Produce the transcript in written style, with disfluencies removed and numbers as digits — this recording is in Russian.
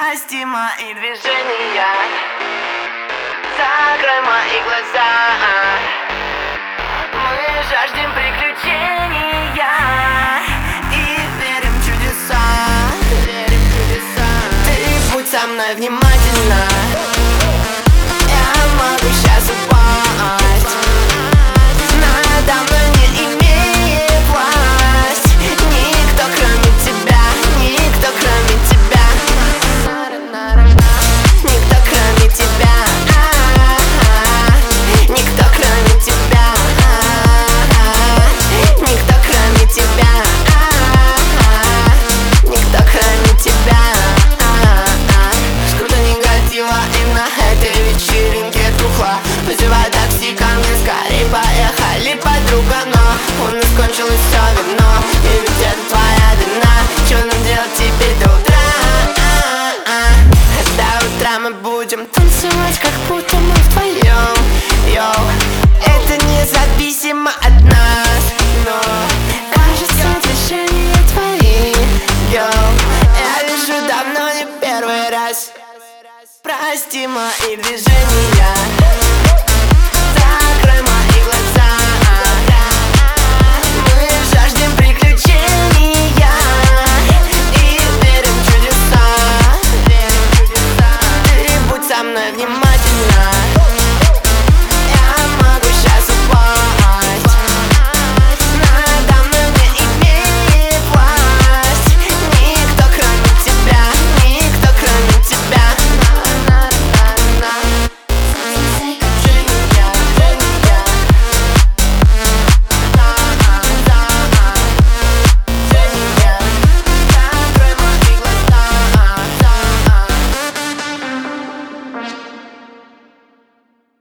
Прости мои движения, закрой мои глаза. Мы жаждем приключения и верим в чудеса, верим в чудеса. Ты будь со мной внимательна, я могу сейчас упасть. Надо мной не имеет власть никто, кроме тебя, никто, кроме тебя, никто, кроме тебя, никто, кроме тебя, никто, кроме тебя, никто, кроме тебя. Сколько негатива и на этой вечеринке тухла. Вызывай такси ко мне, скорей поехали, подруга. Но у нас кончилось все вино, и ведь это твоя вина. Что нам делать теперь до утра? До утра мы будем танцевать, как будто мы вдвоем. Йоу, это независимо от нас, но кажется, движения твои. Йоу, я вижу давно не первый раз. Прости мои движения.